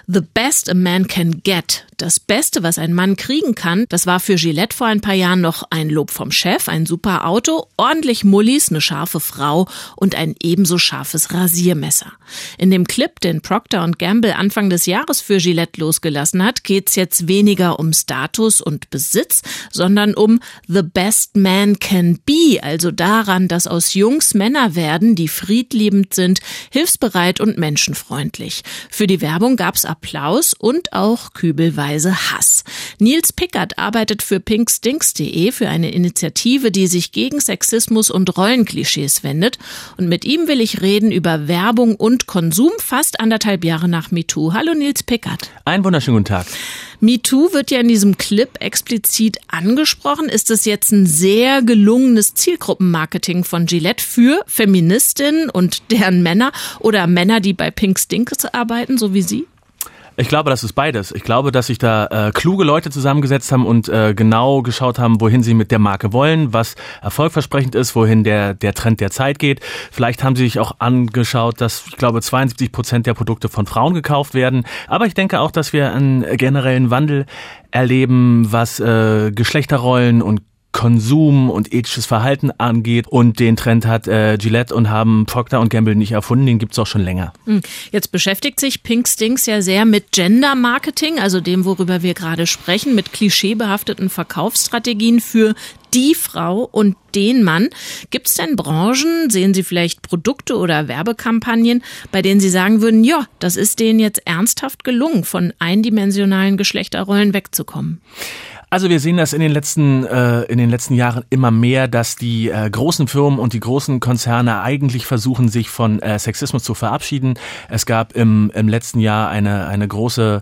The best a man can get. Das Beste, was ein Mann kriegen kann, das war für Gillette vor ein paar Jahren noch ein Lob vom Chef, ein super Auto, ordentlich Mullis, eine scharfe Frau und ein ebenso scharfes Rasiermesser. In dem Clip, den Procter & Gamble Anfang des Jahres für Gillette losgelassen hat, geht's jetzt weniger um Status und Besitz, sondern um the best man can be, also daran, dass aus Jungs Männer werden, die friedliebend sind, hilfsbereit und menschenfreundlich. Für die Werbung gab's Applaus und auch kübelweise Hass. Nils Pickert arbeitet für pinkstinks.de, für eine Initiative, die sich gegen Sexismus und Rollenklischees wendet. Und mit ihm will ich reden über Werbung und Konsum, fast 1,5 Jahre nach MeToo. Hallo Nils Pickert. Einen wunderschönen guten Tag. MeToo wird ja in diesem Clip explizit angesprochen. Ist es jetzt ein sehr gelungenes Zielgruppenmarketing von Gillette für Feministinnen und deren Männer oder Männer, die bei pinkstinks arbeiten, so wie Sie? Ich glaube, das ist beides. Ich glaube, dass sich da kluge Leute zusammengesetzt haben und genau geschaut haben, wohin sie mit der Marke wollen, was erfolgversprechend ist, wohin der Trend der Zeit geht. Vielleicht haben sie sich auch angeschaut, dass, ich glaube, 72% der Produkte von Frauen gekauft werden. Aber ich denke auch, dass wir einen generellen Wandel erleben, was Geschlechterrollen und Konsum und ethisches Verhalten angeht. Und den Trend hat Gillette und haben Procter & Gamble nicht erfunden, den gibt's auch schon länger. Jetzt beschäftigt sich pinkstinks ja sehr mit Gender-Marketing, also dem, worüber wir gerade sprechen, mit klischeebehafteten Verkaufsstrategien für die Frau und den Mann. Gibt's denn Branchen, sehen Sie vielleicht Produkte oder Werbekampagnen, bei denen Sie sagen würden, ja, das ist denen jetzt ernsthaft gelungen, von eindimensionalen Geschlechterrollen wegzukommen? Also wir sehen das in den letzten Jahren immer mehr, dass die großen Firmen und die großen Konzerne eigentlich versuchen, sich von Sexismus zu verabschieden. Es gab im letzten Jahr eine große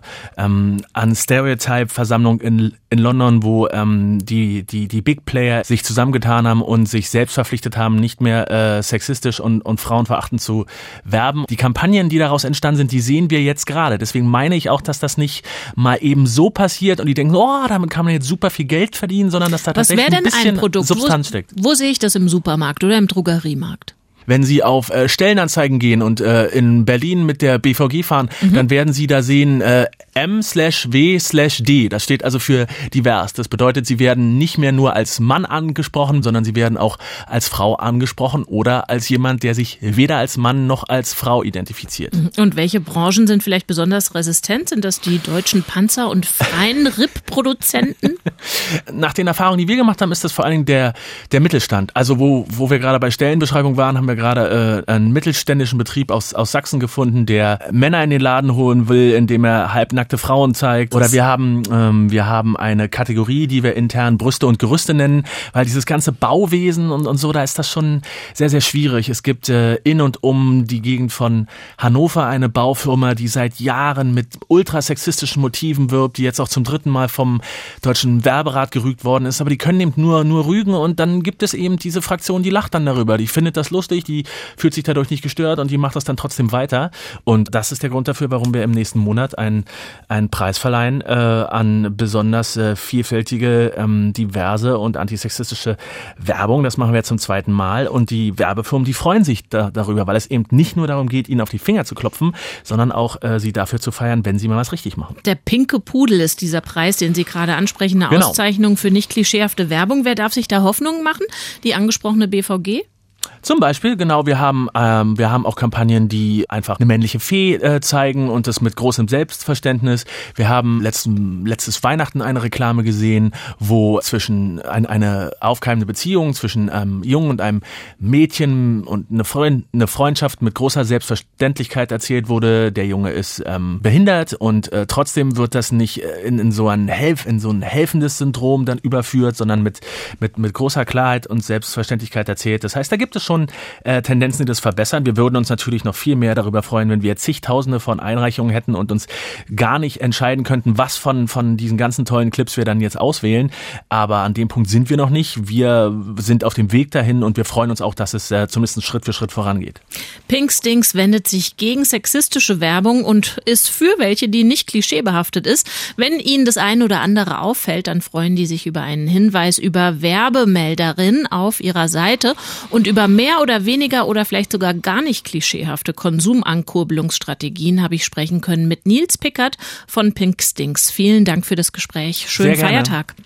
Unstereotype-Versammlung in London, wo die Big Player sich zusammengetan haben und sich selbst verpflichtet haben, nicht mehr sexistisch und frauenverachtend zu werben. Die Kampagnen, die daraus entstanden sind, die sehen wir jetzt gerade. Deswegen meine ich auch, dass das nicht mal eben so passiert und die denken, oh, damit kann man jetzt super viel Geld verdienen, sondern dass da tatsächlich ein bisschen Substanz steckt. Wo sehe ich das im Supermarkt oder im Drogeriemarkt? Wenn Sie auf Stellenanzeigen gehen und in Berlin mit der BVG fahren, dann werden Sie da sehen M/W/D. Das steht also für divers. Das bedeutet, Sie werden nicht mehr nur als Mann angesprochen, sondern Sie werden auch als Frau angesprochen oder als jemand, der sich weder als Mann noch als Frau identifiziert. Und welche Branchen sind vielleicht besonders resistent? Sind das die deutschen Panzer- und Feinripp-Produzenten? Nach den Erfahrungen, die wir gemacht haben, ist das vor allen Dingen der Mittelstand. Also wo wir gerade bei Stellenbeschreibung waren, haben wir gerade einen mittelständischen Betrieb aus Sachsen gefunden, der Männer in den Laden holen will, indem er halbnackte Frauen zeigt. Oder wir haben eine Kategorie, die wir intern Brüste und Gerüste nennen, weil dieses ganze Bauwesen und so, da ist das schon sehr, sehr schwierig. Es gibt in und um die Gegend von Hannover eine Baufirma, die seit Jahren mit ultrasexistischen Motiven wirbt, die jetzt auch zum 3. Mal vom Deutschen Werberat gerügt worden ist. Aber die können eben nur rügen und dann gibt es eben diese Fraktion, die lacht dann darüber. Die findet das lustig, die fühlt sich dadurch nicht gestört und die macht das dann trotzdem weiter. Und das ist der Grund dafür, warum wir im nächsten Monat einen Preis verleihen an besonders vielfältige, diverse und antisexistische Werbung. Das machen wir jetzt zum 2. Mal. Und die Werbefirmen, die freuen sich darüber, weil es eben nicht nur darum geht, ihnen auf die Finger zu klopfen, sondern auch sie dafür zu feiern, wenn sie mal was richtig machen. Der pinke Pudel ist dieser Preis, den Sie gerade ansprechen, eine Auszeichnung für nicht klischeehafte Werbung. Wer darf sich da Hoffnungen machen? Die angesprochene BVG? Zum Beispiel, genau, wir haben auch Kampagnen, die einfach eine männliche Fee zeigen und das mit großem Selbstverständnis. Wir haben letztes Weihnachten eine Reklame gesehen, wo zwischen eine aufkeimende Beziehung zwischen einem Jungen und einem Mädchen und eine Freundschaft mit großer Selbstverständlichkeit erzählt wurde. Der Junge ist behindert und trotzdem wird das nicht in so ein helfendes Syndrom dann überführt, sondern mit großer Klarheit und Selbstverständlichkeit erzählt. Das heißt, da gibt es schon Tendenzen, die das verbessern. Wir würden uns natürlich noch viel mehr darüber freuen, wenn wir zigtausende von Einreichungen hätten und uns gar nicht entscheiden könnten, was von diesen ganzen tollen Clips wir dann jetzt auswählen. Aber an dem Punkt sind wir noch nicht. Wir sind auf dem Weg dahin und wir freuen uns auch, dass es zumindest Schritt für Schritt vorangeht. Pinkstinks wendet sich gegen sexistische Werbung und ist für welche, die nicht klischeebehaftet ist. Wenn Ihnen das eine oder andere auffällt, dann freuen die sich über einen Hinweis über Werbemelderin auf ihrer Seite und über Über mehr oder weniger oder vielleicht sogar gar nicht klischeehafte Konsumankurbelungsstrategien habe ich sprechen können mit Nils Pickert von Pink Stinks. Vielen Dank für das Gespräch. Schönen Feiertag.